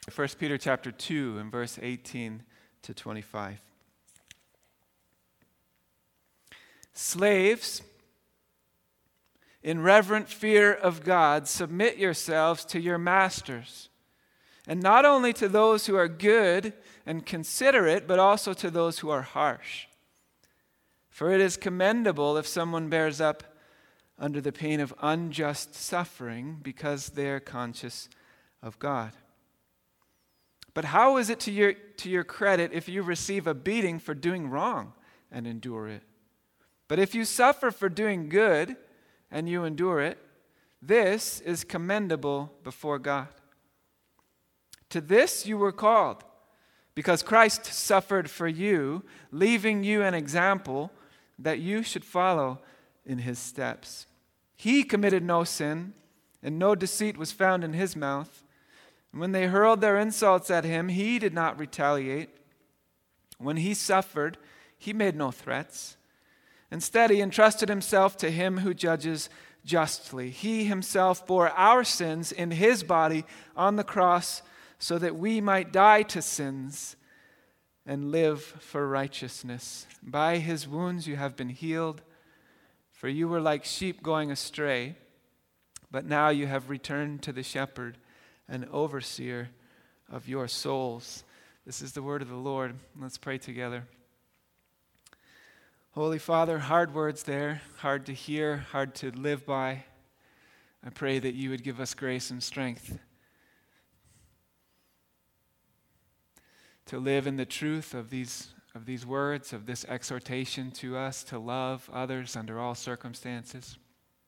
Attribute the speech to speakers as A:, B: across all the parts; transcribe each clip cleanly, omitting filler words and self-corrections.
A: 1 Peter chapter 2 and verse 18 to 25. Slaves, in reverent fear of God, submit yourselves to your masters, and not only to those who are good and considerate, but also to those who are harsh. For it is commendable if someone bears up under the pain of unjust suffering because they are conscious of God. But how is it to your credit if you receive a beating for doing wrong and endure it? But if you suffer for doing good and you endure it, this is commendable before God. To this you were called, because Christ suffered for you, leaving you an example that you should follow in his steps. He committed no sin, and no deceit was found in his mouth. And when they hurled their insults at him, he did not retaliate. When he suffered, he made no threats. Instead, he entrusted himself to him who judges justly. He himself bore our sins in his body on the cross so that we might die to sins and live for righteousness. By his wounds you have been healed, for you were like sheep going astray, but now you have returned to the shepherd and overseer of your souls. This is the word of the Lord. Let's pray together. Holy Father, hard words there, hard to hear, hard to live by. I pray that you would give us grace and strength to live in the truth of these words, of this exhortation to us to love others under all circumstances.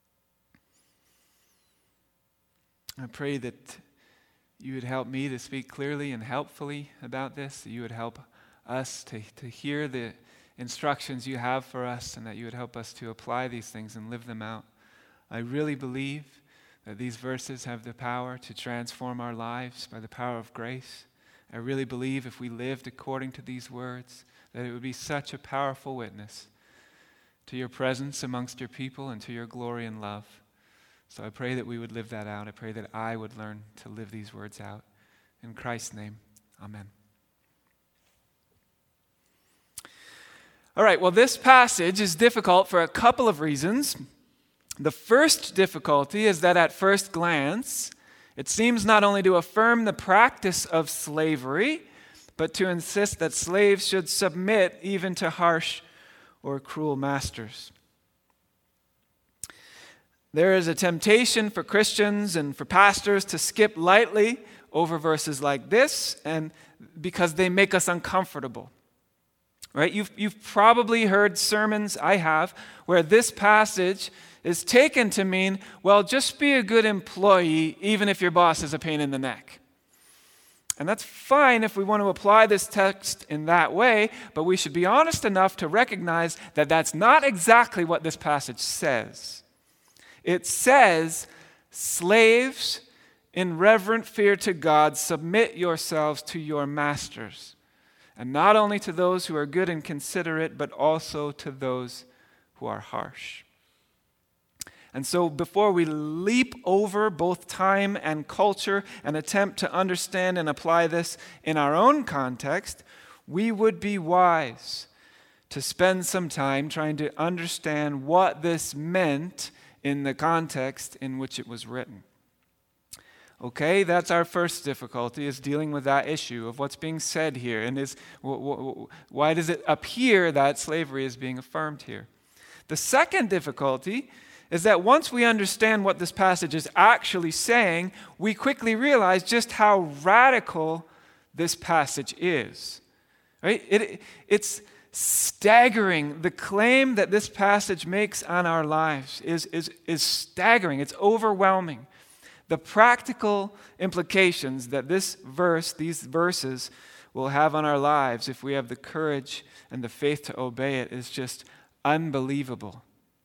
A: I pray that you would help me to speak clearly and helpfully about this, that you would help us to hear the instructions you have for us, and that you would help us to apply these things and live them out. I really believe that these verses have the power to transform our lives by the power of grace. I really believe if we lived according to these words, that it would be such a powerful witness to your presence amongst your people and to your glory and love. So I pray that we would live that out. I pray that I would learn to live these words out. In Christ's name, amen. All right, well, this passage is difficult for a couple of reasons. The first difficulty is that at first glance, it seems not only to affirm the practice of slavery, but to insist that slaves should submit even to harsh or cruel masters. There is a temptation for Christians and for pastors to skip lightly over verses like this, and because they make us uncomfortable. Right? You've probably heard sermons, I have, where this passage is taken to mean, well, just be a good employee even if your boss is a pain in the neck. And that's fine if we want to apply this text in that way, but we should be honest enough to recognize that that's not exactly what this passage says. It says, slaves, in reverent fear to God, submit yourselves to your masters. And not only to those who are good and considerate, but also to those who are harsh. And so before we leap over both time and culture and attempt to understand and apply this in our own context, we would be wise to spend some time trying to understand what this meant in the context in which it was written. Okay, that's our first difficulty, is dealing with that issue of what's being said here, and why does it appear that slavery is being affirmed here? The second difficulty is that once we understand what this passage is actually saying, we quickly realize just how radical this passage is. Right? It's staggering. The claim that this passage makes on our lives is staggering. It's overwhelming. The practical implications that these verses will have on our lives if we have the courage and the faith to obey it is just unbelievable.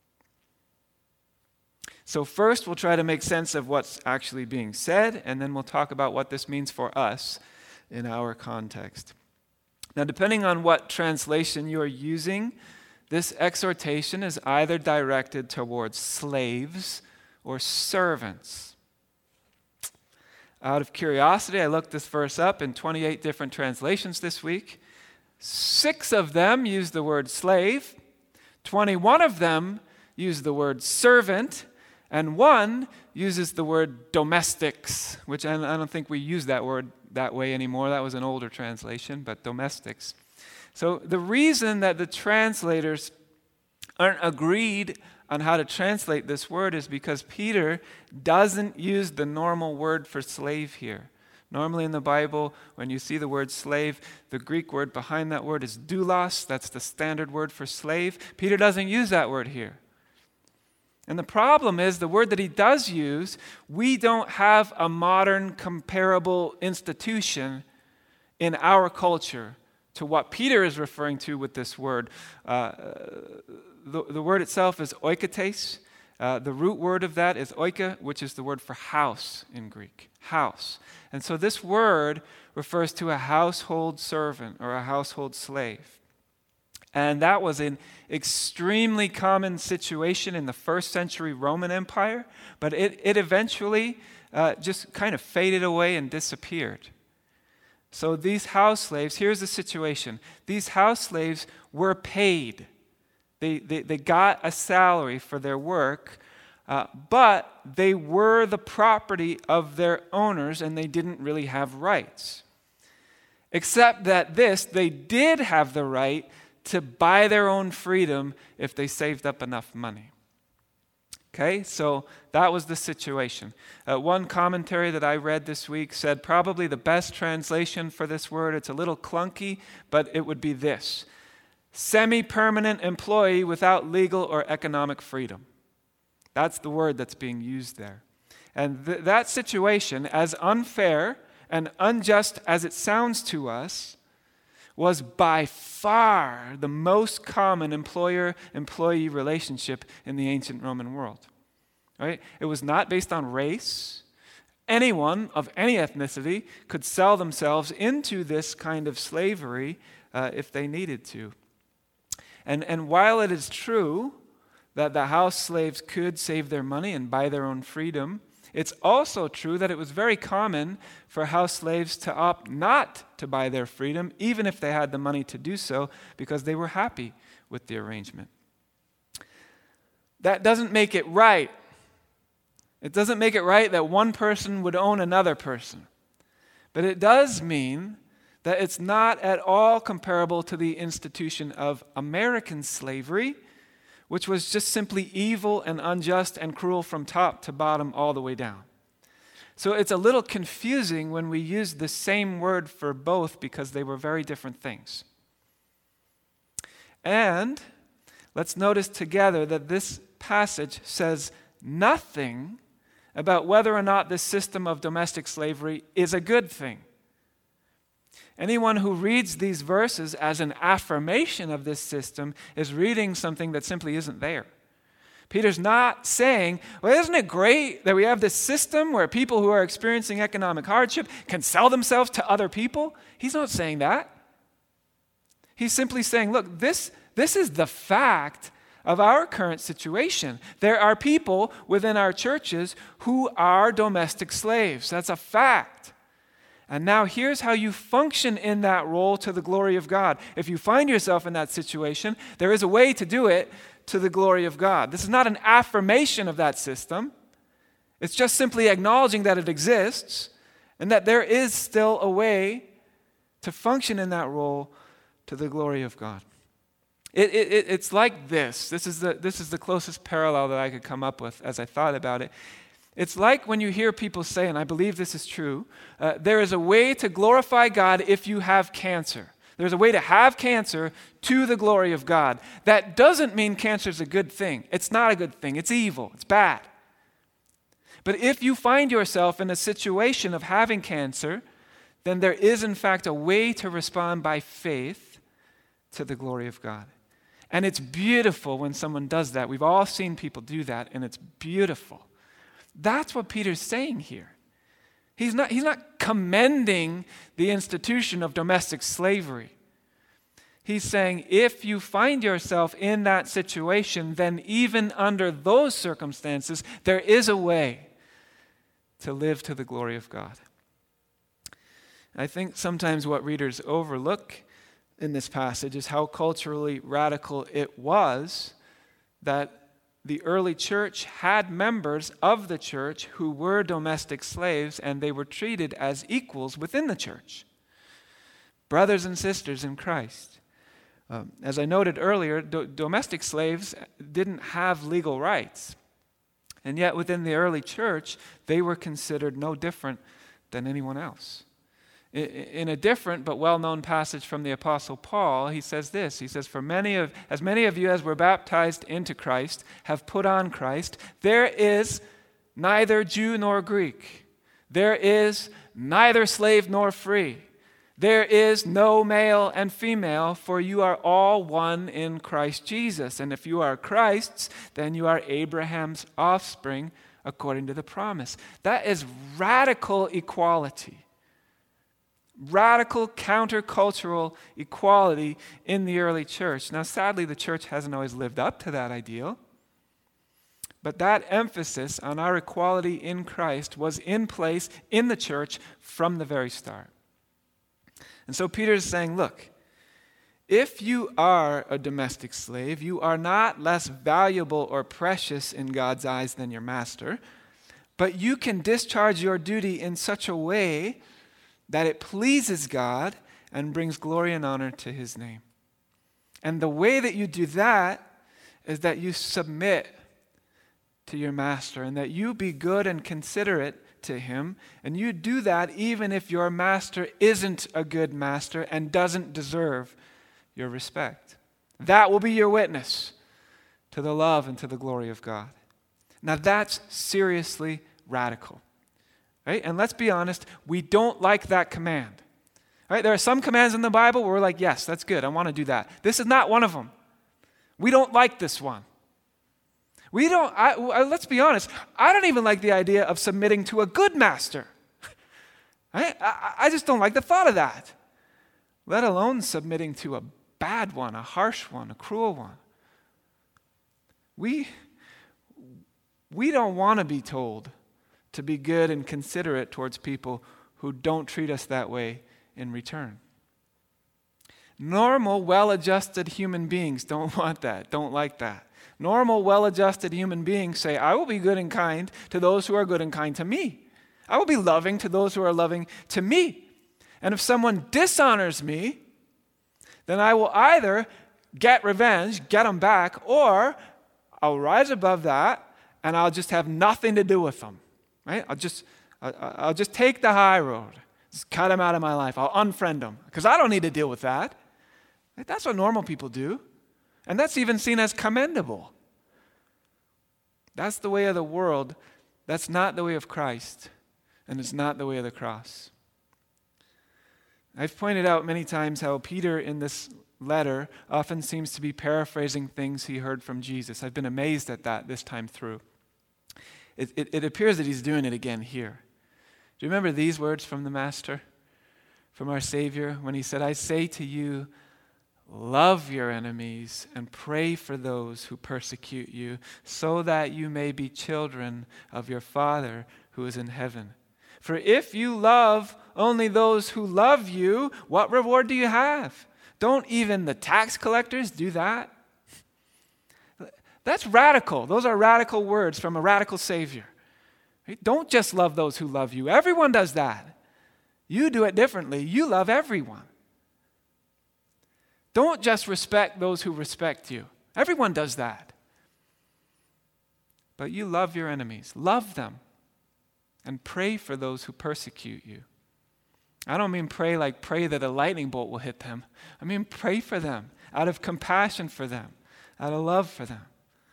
A: So first, we'll try to make sense of what's actually being said, and then we'll talk about what this means for us in our context. Now, depending on what translation you're using, this exhortation is either directed towards slaves or servants. Out of curiosity, I looked this verse up in 28 different translations this week. 6 of them use the word slave, 21 of them use the word servant, and 1 uses the word domestics, which I don't think we use that word that way anymore. That was an older translation, but domestics. So the reason that the translators aren't agreed on how to translate this word is because Peter doesn't use the normal word for slave here. Normally in the Bible, when you see the word slave, the Greek word behind that word is doulos. That's the standard word for slave. Peter doesn't use that word here. And the problem is the word that he does use, we don't have a modern comparable institution in our culture to what Peter is referring to with this word. The word itself is oikotes. The root word of that is oika, which is the word for house in Greek, house. And so this word refers to a household servant or a household slave. And that was an extremely common situation in the first century Roman Empire, but it eventually just kind of faded away and disappeared. So these house slaves, here's the situation. These house slaves were paid. They got a salary for their work, but they were the property of their owners and they didn't really have rights. Except that they did have the right to buy their own freedom if they saved up enough money. Okay, so that was the situation. One commentary that I read this week said probably the best translation for this word, it's a little clunky, but it would be this: semi-permanent employee without legal or economic freedom. That's the word that's being used there. And that situation, as unfair and unjust as it sounds to us, was by far the most common employer-employee relationship in the ancient Roman world. Right? It was not based on race. Anyone of any ethnicity could sell themselves into this kind of slavery if they needed to. And while it is true that the house slaves could save their money and buy their own freedom, it's also true that it was very common for house slaves to opt not to buy their freedom, even if they had the money to do so, because they were happy with the arrangement. That doesn't make it right. It doesn't make it right that one person would own another person. But it does mean that it's not at all comparable to the institution of American slavery, which was just simply evil and unjust and cruel from top to bottom all the way down. So it's a little confusing when we use the same word for both because they were very different things. And let's notice together that this passage says nothing about whether or not this system of domestic slavery is a good thing. Anyone who reads these verses as an affirmation of this system is reading something that simply isn't there. Peter's not saying, well, isn't it great that we have this system where people who are experiencing economic hardship can sell themselves to other people? He's not saying that. He's simply saying, look, this is the fact of our current situation. There are people within our churches who are domestic slaves. That's a fact. And now here's how you function in that role to the glory of God. If you find yourself in that situation, there is a way to do it to the glory of God. This is not an affirmation of that system. It's just simply acknowledging that it exists and that there is still a way to function in that role to the glory of God. It's like this. This is the closest parallel that I could come up with as I thought about it. It's like when you hear people say, and I believe this is true, there is a way to glorify God if you have cancer. There's a way to have cancer to the glory of God. That doesn't mean cancer is a good thing. It's not a good thing. It's evil. It's bad. But if you find yourself in a situation of having cancer, then there is in fact a way to respond by faith to the glory of God. And it's beautiful when someone does that. We've all seen people do that, and it's beautiful. That's what Peter's saying here. He's not commending the institution of domestic slavery. He's saying if you find yourself in that situation, then even under those circumstances, there is a way to live to the glory of God. I think sometimes what readers overlook in this passage is how culturally radical it was that the early church had members of the church who were domestic slaves, and they were treated as equals within the church. Brothers and sisters in Christ. As I noted earlier, domestic slaves didn't have legal rights. And yet within the early church, they were considered no different than anyone else. In a different but well-known passage from the Apostle Paul, he says this. He says, as many of you as were baptized into Christ have put on Christ, there is neither Jew nor Greek. There is neither slave nor free. There is no male and female, for you are all one in Christ Jesus. And if you are Christ's, then you are Abraham's offspring according to the promise. That is radical equality. Radical countercultural equality in the early church. Now, sadly, the church hasn't always lived up to that ideal. But that emphasis on our equality in Christ was in place in the church from the very start. And so Peter is saying, look, if you are a domestic slave, you are not less valuable or precious in God's eyes than your master, but you can discharge your duty in such a way that it pleases God and brings glory and honor to his name. And the way that you do that is that you submit to your master and that you be good and considerate to him, and you do that even if your master isn't a good master and doesn't deserve your respect. That will be your witness to the love and to the glory of God. Now that's seriously radical, right? And let's be honest, we don't like that command, right? There are some commands in the Bible where we're like, yes, that's good, I want to do that. This is not one of them. We don't like this one. Let's be honest, I don't even like the idea of submitting to a good master. I just don't like the thought of that, let alone submitting to a bad one, a harsh one, a cruel one. We don't want to be told to be good and considerate towards people who don't treat us that way in return. Normal, well-adjusted human beings don't want that, don't like that. Normal, well-adjusted human beings say, I will be good and kind to those who are good and kind to me. I will be loving to those who are loving to me. And if someone dishonors me, then I will either get revenge, get them back, or I'll rise above that and I'll just have nothing to do with them. Right? I'll just take the high road. Just cut them out of my life. I'll unfriend them because I don't need to deal with that. Right? That's what normal people do. And that's even seen as commendable. That's the way of the world. That's not the way of Christ. And it's not the way of the cross. I've pointed out many times how Peter in this letter often seems to be paraphrasing things he heard from Jesus. I've been amazed at that this time through. It appears that he's doing it again here. Do you remember these words from the Master, from our Savior, when he said, I say to you, love your enemies and pray for those who persecute you, so that you may be children of your Father who is in heaven. For if you love only those who love you, what reward do you have? Don't even the tax collectors do that? That's radical. Those are radical words from a radical Savior. Right? Don't just love those who love you. Everyone does that. You do it differently. You love everyone. Don't just respect those who respect you. Everyone does that. But you love your enemies. Love them. And pray for those who persecute you. I don't mean pray like pray that a lightning bolt will hit them. I mean pray for them out of compassion for them, out of love for them.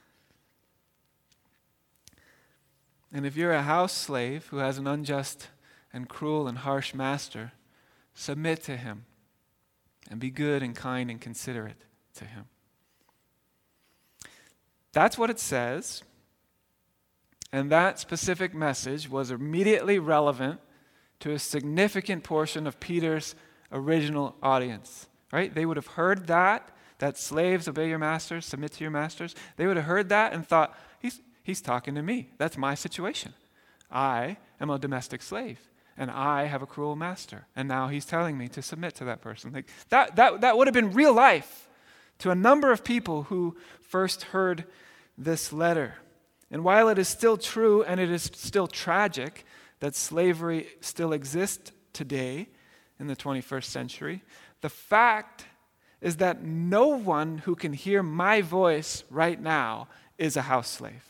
A: And if you're a house slave who has an unjust and cruel and harsh master, submit to him and be good and kind and considerate to him. That's what it says. And that specific message was immediately relevant to a significant portion of Peter's original audience. Right? They would have heard that slaves obey your masters, submit to your masters. They would have heard that and thought, he's talking to me. That's my situation. I am a domestic slave. and I have a cruel master. And now he's telling me to submit to that person. Like that would have been real life to a number of people who first heard this letter. And while it is still true and it is still tragic that slavery still exists today in the 21st century, the fact is that no one who can hear my voice right now is a house slave.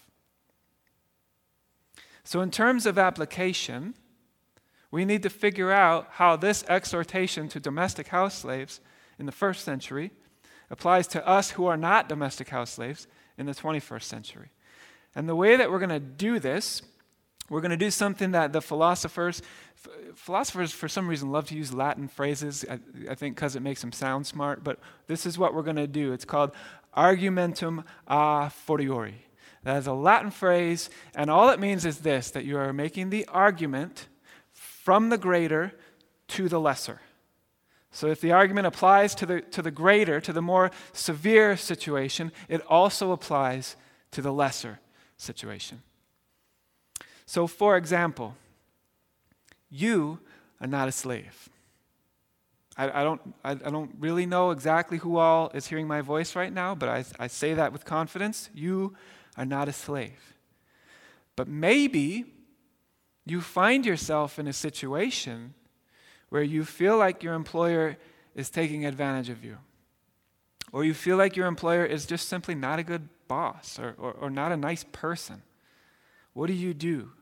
A: So in terms of application, we need to figure out how this exhortation to domestic house slaves in the first century applies to us who are not domestic house slaves in the 21st century. And the way that we're going to do this, we're going to do something that the philosophers for some reason love to use Latin phrases, I think because it makes them sound smart, but this is what we're going to do. It's called argumentum a fortiori. That is a Latin phrase, and all it means is this, that you are making the argument from the greater to the lesser. So if the argument applies to the greater, to the more severe situation, it also applies to the lesser situation. So for example, you are not a slave. I don't really know exactly who all is hearing my voice right now, but I say that with confidence. You are not a slave. But maybe you find yourself in a situation where you feel like your employer is taking advantage of you, or you feel like your employer is just simply not a good boss or not a nice person. What do?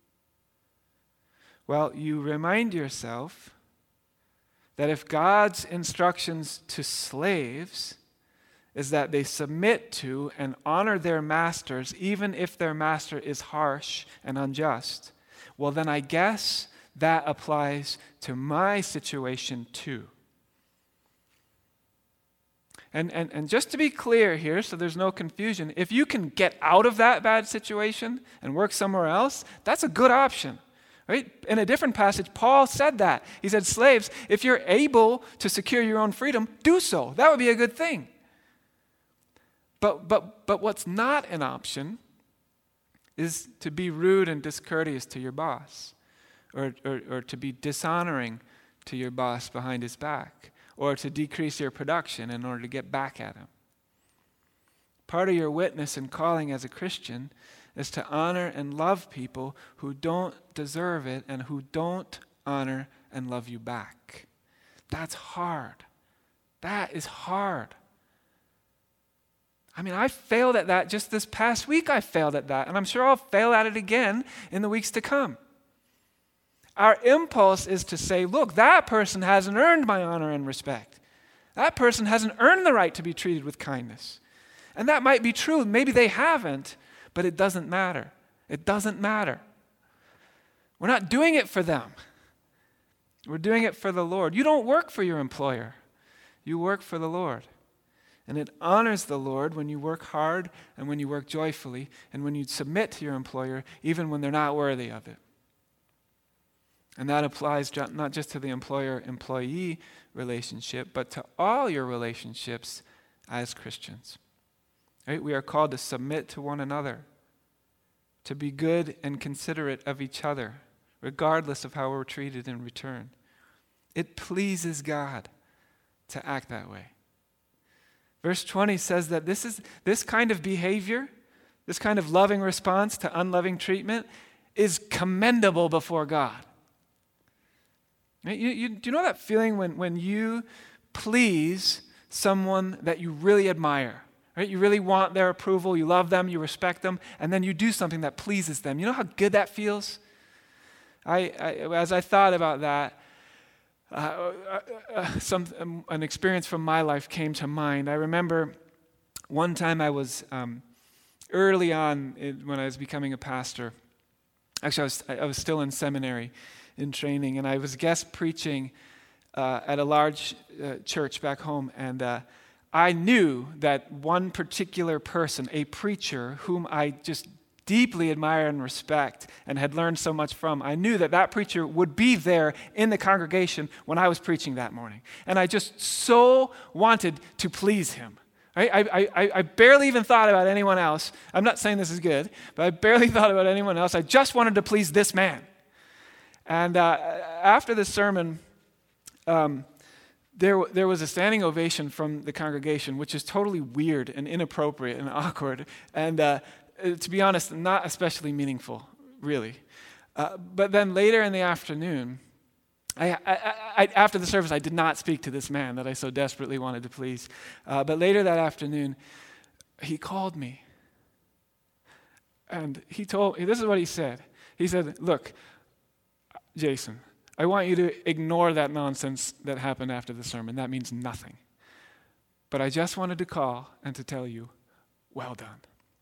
A: Well, you remind yourself that if God's instructions to slaves is that they submit to and honor their masters, even if their master is harsh and unjust, well, then I guess that applies to my situation too. And just to be clear here, so there's no confusion, if you can get out of that bad situation and work somewhere else, that's a good option. Right? In a different passage, Paul said that. He said, slaves, if you're able to secure your own freedom, do so. That would be a good thing. But what's not an option is to be rude and discourteous to your boss, or to be dishonoring to your boss behind his back, or to decrease your production in order to get back at him. Part of your witness and calling as a Christian is to honor and love people who don't deserve it and who don't honor and love you back. That's hard. That is hard. I mean, I failed at that just this past week. I failed at that, and I'm sure I'll fail at it again in the weeks to come. Our impulse is to say, look, that person hasn't earned my honor and respect. That person hasn't earned the right to be treated with kindness. And that might be true. Maybe they haven't, but it doesn't matter. It doesn't matter. We're not doing it for them. We're doing it for the Lord. You don't work for your employer. You work for the Lord. And it honors the Lord when you work hard and when you work joyfully and when you submit to your employer even when they're not worthy of it. And that applies not just to the employer-employee relationship, but to all your relationships as Christians. Right? We are called to submit to one another, to be good and considerate of each other, regardless of how we're treated in return. It pleases God to act that way. Verse 20 says that this kind of behavior, this kind of loving response to unloving treatment is commendable before God. Do you know that feeling when you please someone that you really admire? Right? You really want their approval, you love them, you respect them, and then you do something that pleases them. You know how good that feels? As I thought about that, an experience from my life came to mind. I remember one time I was early on when I was becoming a pastor. Actually, I was still in seminary in training, and I was guest preaching at a large church back home, and I knew that one particular person, a preacher whom I just deeply admire and respect and had learned so much from, I knew that preacher would be there in the congregation when I was preaching that morning. And I just so wanted to please him. Right? I barely even thought about anyone else. I'm not saying this is good, but I barely thought about anyone else. I just wanted to please this man. And after the sermon, there was a standing ovation from the congregation, which is totally weird and inappropriate and awkward. And to be honest, not especially meaningful, really. But then later in the afternoon, after the service, I did not speak to this man that I so desperately wanted to please. But later that afternoon, he called me. And this is what he said. He said, look, Jason, I want you to ignore that nonsense that happened after the sermon. That means nothing. But I just wanted to call and to tell you, well done.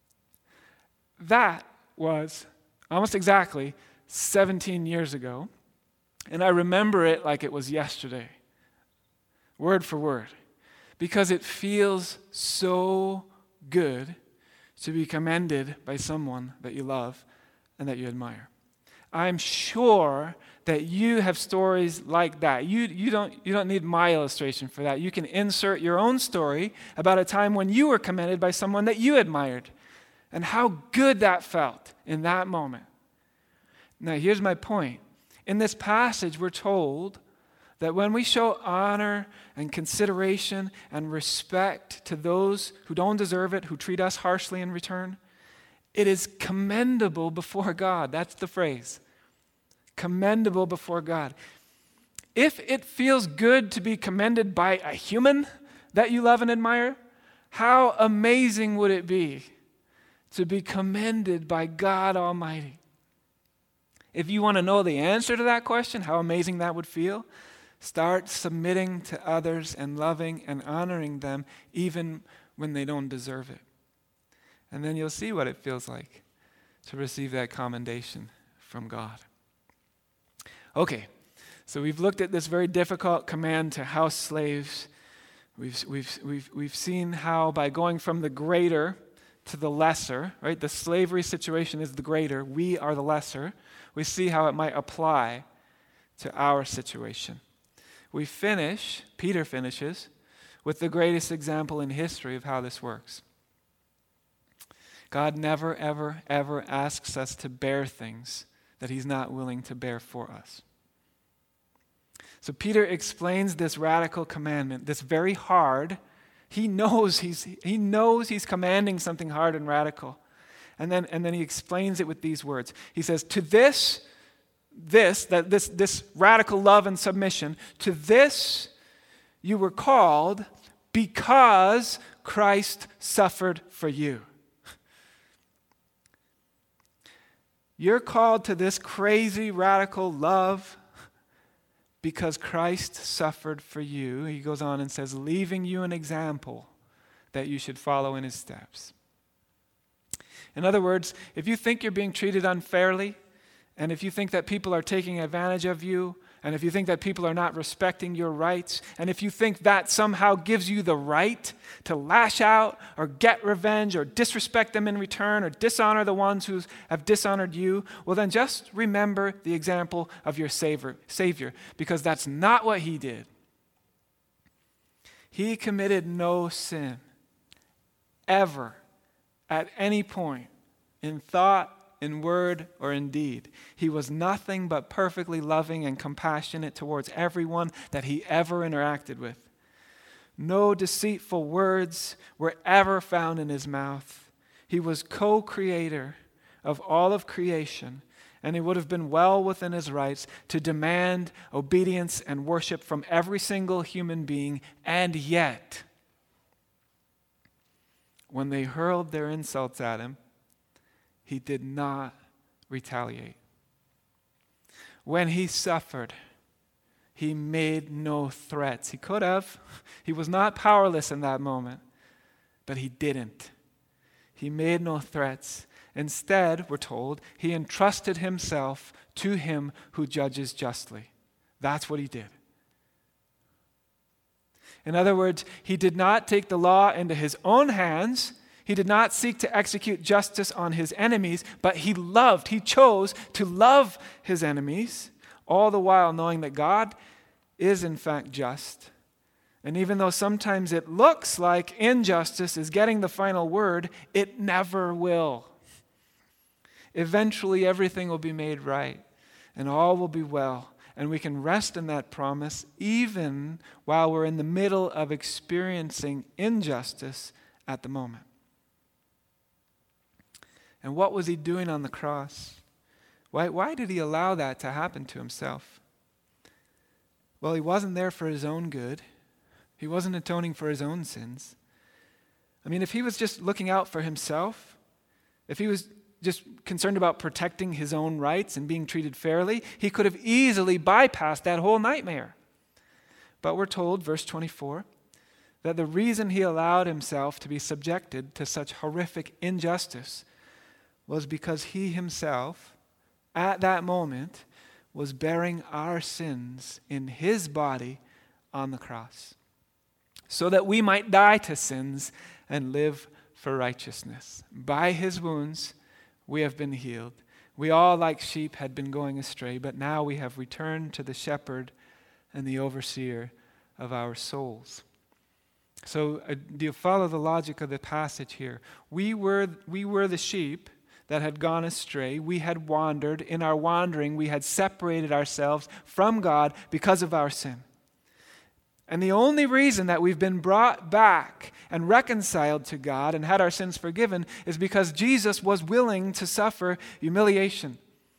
A: That was almost exactly 17 years ago. And I remember it like it was yesterday, word for word, because it feels so good to be commended by someone that you love and that you admire. I'm sure that you have stories like that. You don't need my illustration for that. You can insert your own story about a time when you were commended by someone that you admired and how good that felt in that moment. Now, here's my point. In this passage, we're told that when we show honor and consideration and respect to those who don't deserve it, who treat us harshly in return, it is commendable before God. That's the phrase. Commendable before God. If it feels good to be commended by a human that you love and admire, how amazing would it be to be commended by God Almighty? If you want to know the answer to that question, how amazing that would feel, start submitting to others and loving and honoring them even when they don't deserve it. And then you'll see what it feels like to receive that commendation from God. Okay, so we've looked at this very difficult command to house slaves. We've seen how by going from the greater to the lesser, right? The slavery situation is the greater. We are the lesser. We see how it might apply to our situation. Peter finishes with the greatest example in history of how this works. God never, ever, ever asks us to bear things that he's not willing to bear for us. So Peter explains this radical commandment, this very hard. He knows he's commanding something hard and radical. And then he explains it with these words. He says, to this radical love and submission, to this you were called because Christ suffered for you. You're called to this crazy radical love because Christ suffered for you. He goes on and says, leaving you an example that you should follow in his steps. In other words, if you think you're being treated unfairly, and if you think that people are taking advantage of you, and if you think that people are not respecting your rights, and if you think that somehow gives you the right to lash out or get revenge or disrespect them in return or dishonor the ones who have dishonored you, well then just remember the example of your Savior, because that's not what he did. He committed no sin ever at any point in thought, in word, or in deed. He was nothing but perfectly loving and compassionate towards everyone that he ever interacted with. No deceitful words were ever found in his mouth. He was co-creator of all of creation, and it would have been well within his rights to demand obedience and worship from every single human being, and yet, when they hurled their insults at him, he did not retaliate. When he suffered, he made no threats. He could have. He was not powerless in that moment, but he didn't. He made no threats. Instead, we're told, he entrusted himself to him who judges justly. That's what he did. In other words, he did not take the law into his own hands. He did not seek to execute justice on his enemies, but he chose to love his enemies, all the while knowing that God is in fact just. And even though sometimes it looks like injustice is getting the final word, it never will. Eventually everything will be made right. and all will be well. And we can rest in that promise even while we're in the middle of experiencing injustice at the moment. And what was he doing on the cross? Why did he allow that to happen to himself? Well, he wasn't there for his own good. He wasn't atoning for his own sins. I mean, if he was just looking out for himself, if he was just concerned about protecting his own rights and being treated fairly, he could have easily bypassed that whole nightmare. But we're told, verse 24, that the reason he allowed himself to be subjected to such horrific injustice was because he himself, at that moment, was bearing our sins in his body on the cross, so that we might die to sins and live for righteousness. By his wounds, we have been healed. We all, like sheep, had been going astray, but now we have returned to the shepherd and the overseer of our souls. So, do you follow the logic of the passage here? We were the sheep that had gone astray. We had wandered. In our wandering, we had separated ourselves from God because of our sin. And the only reason that we've been brought back and reconciled to God and had our sins forgiven is because Jesus was willing to suffer humiliation,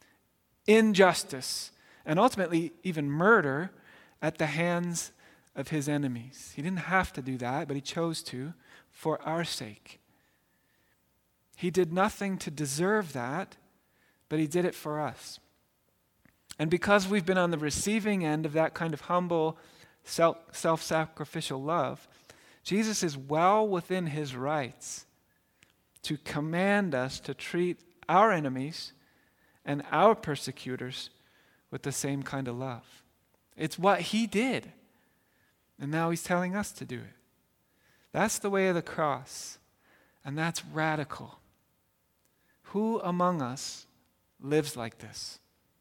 A: injustice, and ultimately even murder at the hands of his enemies. He didn't have to do that, but he chose to for our sake. He did nothing to deserve that, but he did it for us. And because we've been on the receiving end of that kind of humble, self-sacrificial love, Jesus is well within his rights to command us to treat our enemies and our persecutors with the same kind of love. It's what he did, and now he's telling us to do it. That's the way of the cross, and that's radical. Who among us lives like this?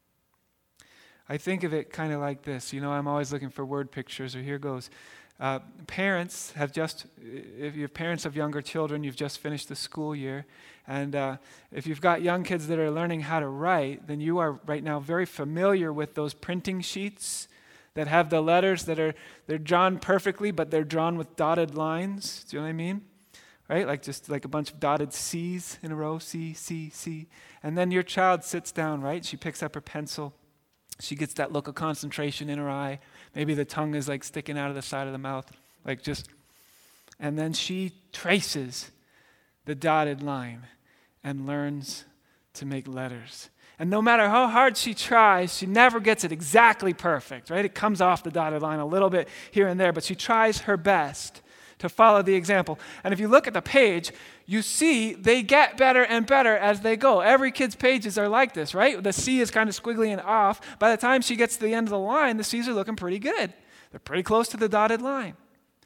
A: I think of it kind of like this. You know, I'm always looking for word pictures, or here goes. Parents have just, if you have parents of younger children, you've just finished the school year. And if you've got young kids that are learning how to write, then you are right now very familiar with those printing sheets that have the letters they're drawn perfectly, but they're drawn with dotted lines. Do you know what I mean? Right? Like just like a bunch of dotted C's in a row, C, C, C. And then your child sits down, right? She picks up her pencil. She gets that look of concentration in her eye. Maybe the tongue is like sticking out of the side of the mouth, like just, and then she traces the dotted line and learns to make letters. And no matter how hard she tries, she never gets it exactly perfect, right? It comes off the dotted line a little bit here and there, but she tries her best to follow the example. And if you look at the page, you see they get better and better as they go. Every kid's pages are like this, right? The C is kind of squiggly and off. By the time she gets to the end of the line, the C's are looking pretty good. They're pretty close to the dotted line.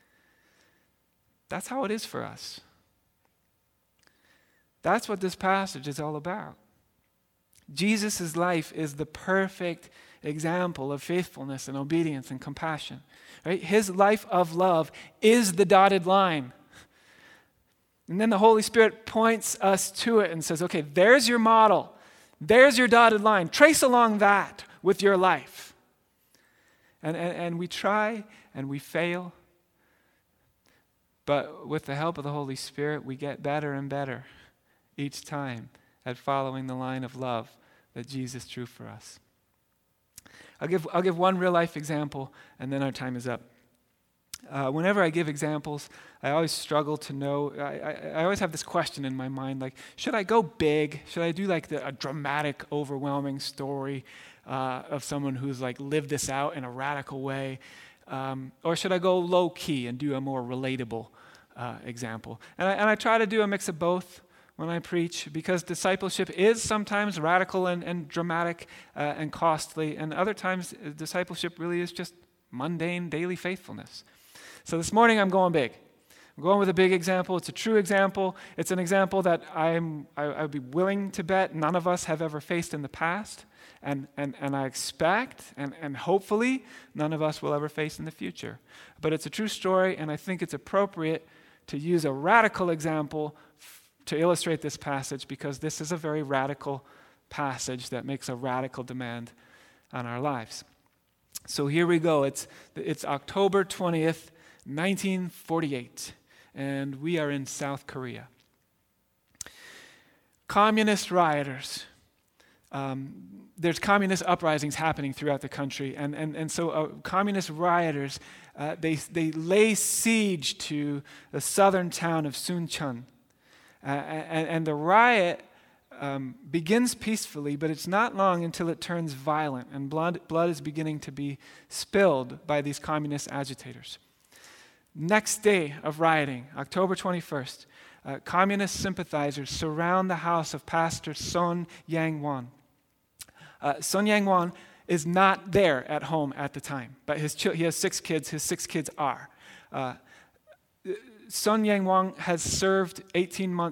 A: That's how it is for us. That's what this passage is all about. Jesus' life is the perfect example of faithfulness and obedience and compassion. Right? His life of love is the dotted line. And then the Holy Spirit points us to it and says, okay, there's your model. There's your dotted line. Trace along that with your life. And we try and we fail. But with the help of the Holy Spirit, we get better and better each time at following the line of love that Jesus drew for us. I'll give one real life example, and then our time is up. Whenever I give examples, I always struggle to know. I always have this question in my mind, like, should I go big? Should I do like a dramatic, overwhelming story of someone who's like lived this out in a radical way? Or should I go low key and do a more relatable example? And I try to do a mix of both when I preach, because discipleship is sometimes radical and dramatic and costly, and other times discipleship really is just mundane daily faithfulness. So this morning I'm going big. I'm going with a big example. It's a true example. It's an example that I would be willing to bet none of us have ever faced in the past, and I expect and hopefully none of us will ever face in the future. But it's a true story, and I think it's appropriate to use a radical example to illustrate this passage, because this is a very radical passage that makes a radical demand on our lives. So here we go. It's October 20th, 1948, and we are in South Korea. Communist rioters. There's communist uprisings happening throughout the country, and so communist rioters, they lay siege to the southern town of Suncheon, and the riot begins peacefully, but it's not long until it turns violent, and blood is beginning to be spilled by these communist agitators. Next day of rioting, October 21st, communist sympathizers surround the house of Pastor Son Yang-won. Son Yang-won is not there at home at the time, but he has 6 kids. His 6 kids are. Son Yang-won has served an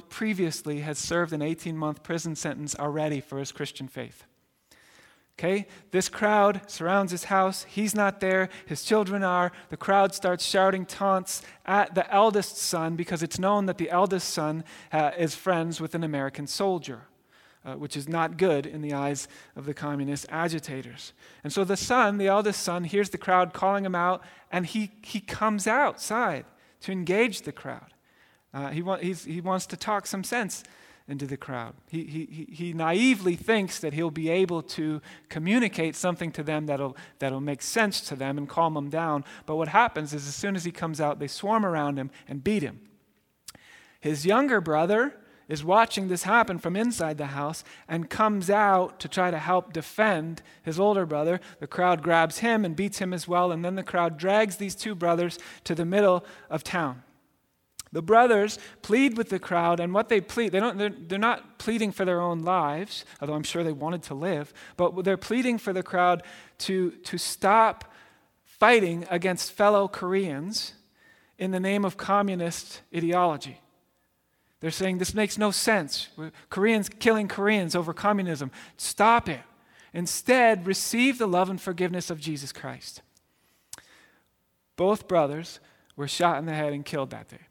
A: 18-month prison sentence already for his Christian faith. Okay, this crowd surrounds his house. He's not there. His children are. The crowd starts shouting taunts at the eldest son because it's known that the eldest son is friends with an American soldier, which is not good in the eyes of the communist agitators. And so the eldest son, hears the crowd calling him out, and he comes outside to engage the crowd. He wants to talk some sense into the crowd. He naively thinks that he'll be able to communicate something to them that'll make sense to them and calm them down. But what happens is as soon as he comes out, they swarm around him and beat him. His younger brother is watching this happen from inside the house and comes out to try to help defend his older brother. The crowd grabs him and beats him as well, and then the crowd drags these 2 brothers to the middle of town. The brothers plead with the crowd, and what they plead, they're not pleading for their own lives, although I'm sure they wanted to live, but they're pleading for the crowd to stop fighting against fellow Koreans in the name of communist ideology. They're saying this makes no sense. Koreans killing Koreans over communism. Stop it. Instead, receive the love and forgiveness of Jesus Christ. Both brothers were shot in the head and killed that day.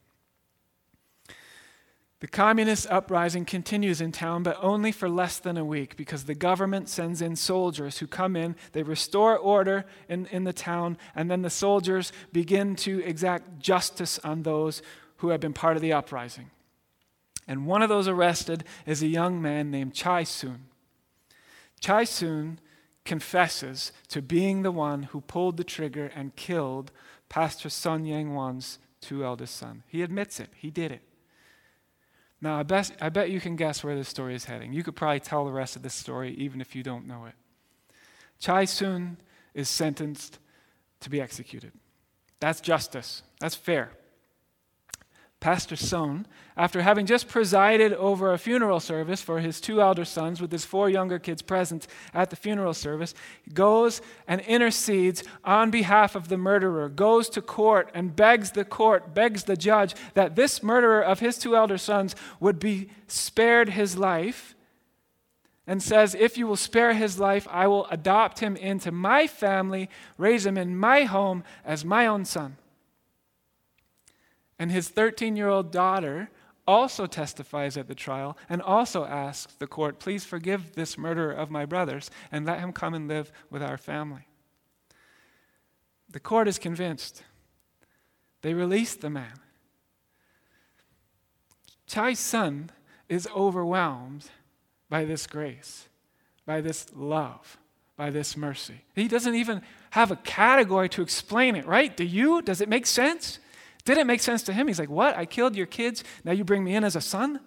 A: The communist uprising continues in town, but only for less than a week because the government sends in soldiers who come in, they restore order in the town, and then the soldiers begin to exact justice on those who have been part of the uprising. And one of those arrested is a young man named Chae-soon. Chae-soon confesses to being the one who pulled the trigger and killed Pastor Son Yang-won's 2 eldest sons. He admits it. He did it. Now, I bet you can guess where this story is heading. You could probably tell the rest of this story even if you don't know it. Chae-soon is sentenced to be executed. That's justice. That's fair. Pastor Son, after having just presided over a funeral service for his 2 elder sons with his 4 younger kids present at the funeral service, goes and intercedes on behalf of the murderer, goes to court and begs the judge that this murderer of his 2 elder sons would be spared his life, and says, if you will spare his life, I will adopt him into my family, raise him in my home as my own son. And his 13-year-old daughter also testifies at the trial and also asks the court, please forgive this murderer of my brothers and let him come and live with our family. The court is convinced. They release the man. Chae's son is overwhelmed by this grace, by this love, by this mercy. He doesn't even have a category to explain it, right? Do you? Does it make sense? Didn't make sense to him. He's like, what? I killed your kids. Now you bring me in as a son?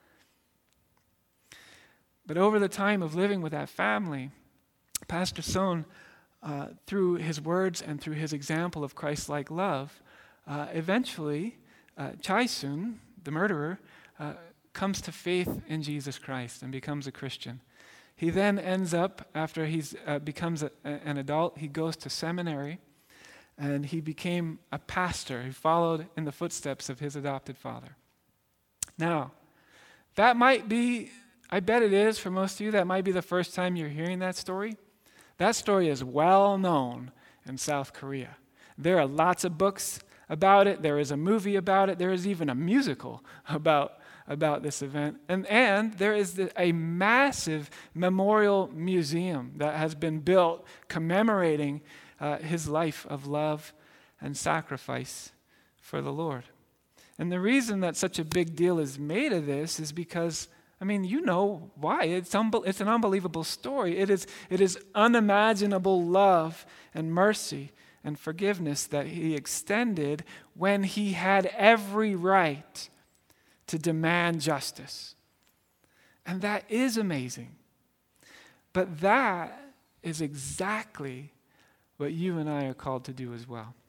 A: But over the time of living with that family, Pastor Son, through his words and through his example of Christ-like love, eventually, Chae-soon, the murderer, comes to faith in Jesus Christ and becomes a Christian. He then ends up, after he becomes an adult, he goes to seminary, and he became a pastor. He followed in the footsteps of his adopted father. Now, that might be, I bet it is for most of you, that might be the first time you're hearing that story. That story is well known in South Korea. There are lots of books about it. There is a movie about it. There is even a musical about about this event. And there is a massive memorial museum that has been built commemorating his life of love and sacrifice for the Lord. And the reason that such a big deal is made of this is because, I mean, you know why. It's an unbelievable story. It is unimaginable love and mercy and forgiveness that he extended when he had every right to demand justice. And that is amazing. But that is exactly what you and I are called to do as well.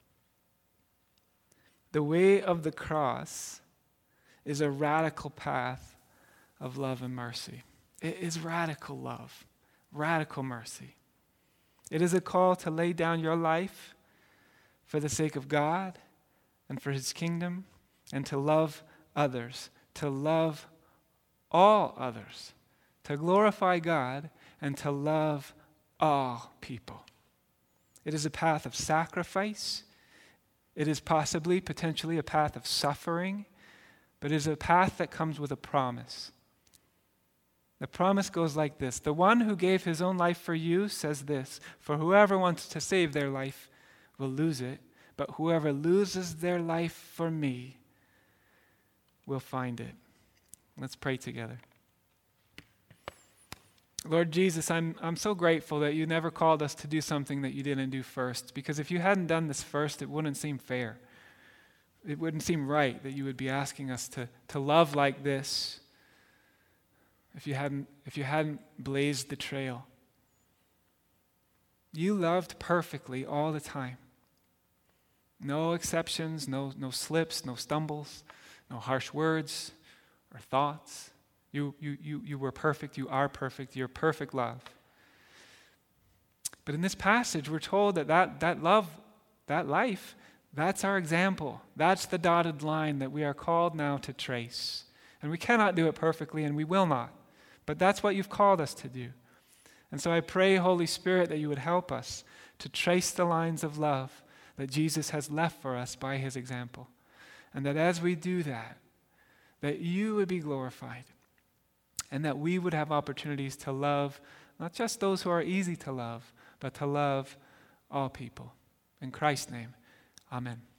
A: The way of the cross is a radical path of love and mercy. It is radical love, radical mercy. It is a call to lay down your life for the sake of God and for his kingdom, and to love others, to love all others, to glorify God and to love all people. It is a path of sacrifice. It is potentially a path of suffering, but it is a path that comes with a promise. The promise goes like this: the one who gave his own life for you says this, for whoever wants to save their life will lose it, but whoever loses their life for me will find it. Let's pray together. Lord Jesus, I'm so grateful that you never called us to do something that you didn't do first, because if you hadn't done this first, it wouldn't seem fair. It wouldn't seem right that you would be asking us to love like this if you hadn't blazed the trail. You loved perfectly all the time. No exceptions, no slips, no stumbles, no harsh words or thoughts. You were perfect, you are perfect, you're perfect love. But in this passage, we're told that love, that life, that's our example. That's the dotted line that we are called now to trace. And we cannot do it perfectly, and we will not. But that's what you've called us to do. And so I pray, Holy Spirit, that you would help us to trace the lines of love that Jesus has left for us by his example. And that as we do that you would be glorified. And that we would have opportunities to love not just those who are easy to love, but to love all people. In Christ's name, amen.